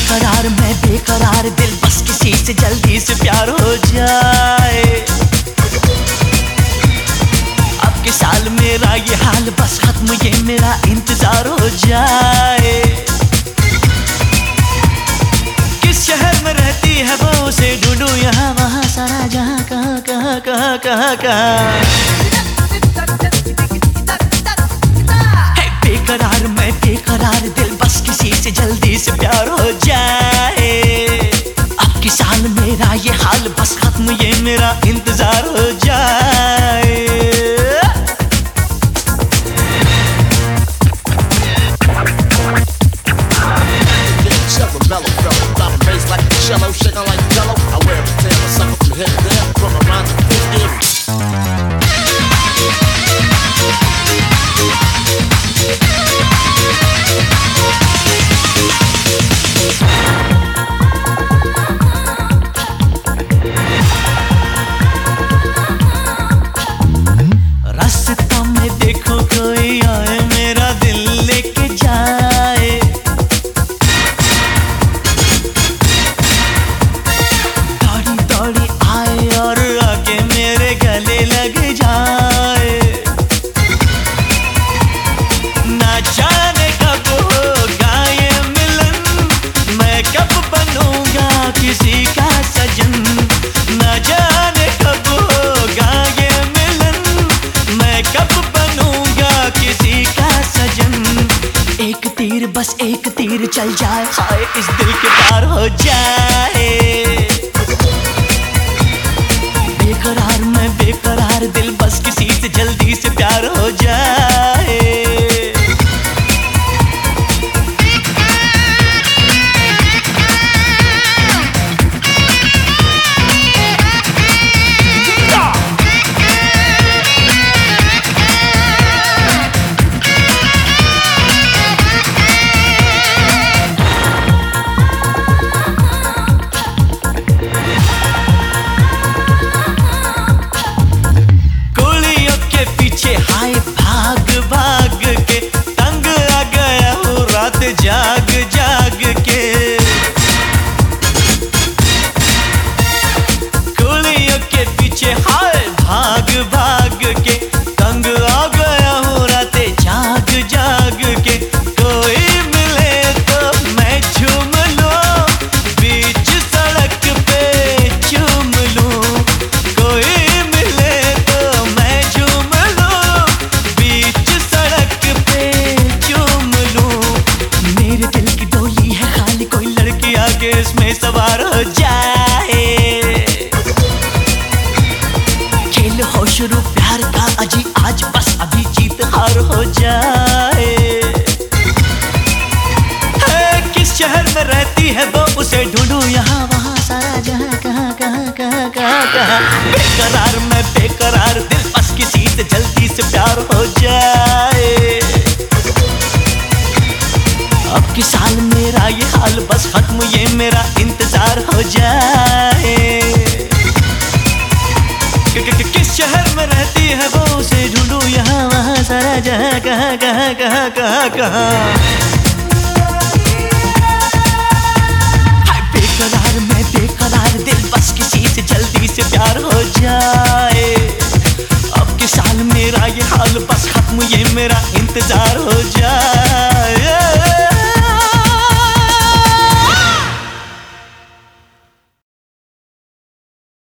बेकरार मैं बेकरार, दिल बस किसी से जल्दी से प्यार हो जाए। अब के साल मेरा ये हाल बस खत्म, ये मेरा इंतजार हो जाए। किस शहर में रहती है वो, उसे ढूंढूं यहाँ वहाँ सारा जहाँ, कहाँ कहाँ कहाँ कहाँ कहाँ। बेकरार मैं बेकरार, दिल बस किसी से जल्दी से प्यार हो जाए। अब के साल मेरा ये हाल बस खत्म, ये मेरा इंतजार हो जाए। बस एक तीर चल जाए, हाय इस दिल के पार हो जाए। बेकरार मैं बेकरार, दिल बस किसी से जल्दी से प्यार हो जाए। जाग जाग के कुलियों के पीछे हाय भाग भाग के, तंग आ गया हूँ रातें जाग जाग के। कोई मिले तो मैं झूम लूं, बीच सड़क पे चूम लूं। कोई मिले तो मैं झूम लूं, बीच सड़क पे चूम लूं। मेरे दिल की डोली है खाली, कोई लड़की आके इसमें सवार हो जाए। खेल हो शुरू प्यार का अजी, आज बस अभी जीत हार हो जाए। किस शहर में रहती है वो, उसे ढूंढूं यहाँ वहाँ सारा जहाँ, कहाँ कहाँ कहाँ कहाँ कहाँ। बेकरार मैं बेकरार, दिल बस किसी से जल्दी से प्यार हो जाए। अब के साल मेरा ये हाल बस खत्म, ये मेरा इंतजार हो जाए। किस शहर में रहती है वो, उसे ढूंढूं यहाँ वहाँ सारा जहाँ, कहाँ कहाँ कहाँ कहाँ कहाँ। बेकरार मैं बेकरार, दिल बस किसी से जल्दी से प्यार हो जाए। अब के साल मेरा ये हाल बस खत्म, ये मेरा इंतजार